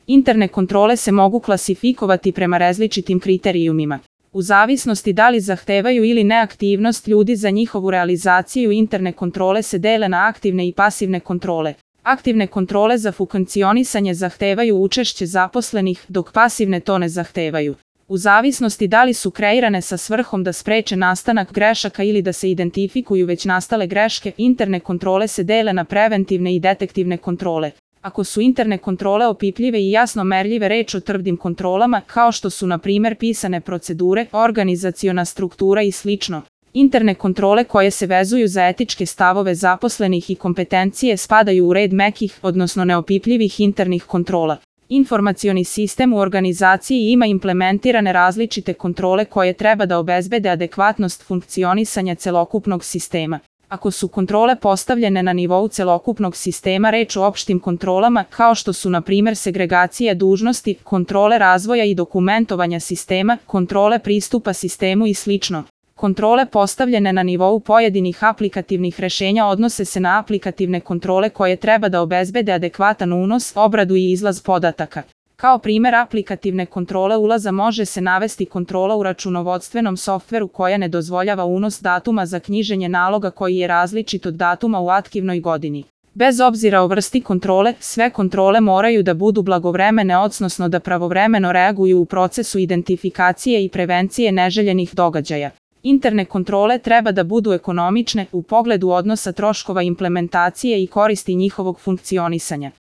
Interne kontrole se mogu klasifikovati prema različitim kriterijumima. U zavisnosti da li zahtevaju ili ne aktivnost ljudi za njihovu realizaciju, interne kontrole se dele na aktivne i pasivne kontrole. Aktivne kontrole za funkcionisanje zahtevaju učešće zaposlenih, dok pasivne to ne zahtevaju. U zavisnosti da li su kreirane sa svrhom da spreče nastanak grešaka ili da se identifikuju već nastale greške, interne kontrole se dele na preventivne i detektivne kontrole. Ako su interne kontrole opipljive i jasno merljive, reč o tvrdim kontrolama, kao što su na primjer pisane procedure, organizaciona struktura i sl. Interne kontrole koje se vezuju za etičke stavove zaposlenih i kompetencije spadaju u red mekih, odnosno neopipljivih internih kontrola. Informacioni sistem u organizaciji ima implementirane različite kontrole koje treba da obezbede adekvatnost funkcionisanja celokupnog sistema. Ako su kontrole postavljene na nivou celokupnog sistema, reč o opštim kontrolama, kao što su na primjer segregacija dužnosti, kontrole razvoja i dokumentovanja sistema, kontrole pristupa sistemu i sl. Kontrole postavljene na nivou pojedinih aplikativnih rešenja odnose se na aplikativne kontrole koje treba da obezbede adekvatan unos, obradu i izlaz podataka. Kao primjer aplikativne kontrole ulaza može se navesti kontrola u računovodstvenom softveru koja ne dozvoljava unos datuma za knjiženje naloga koji je različit od datuma u aktivnoj godini. Bez obzira o vrsti kontrole, sve kontrole moraju da budu blagovremene, odnosno da pravovremeno reaguju u procesu identifikacije i prevencije neželjenih događaja. Interne kontrole treba da budu ekonomične u pogledu odnosa troškova implementacije i koristi njihovog funkcionisanja.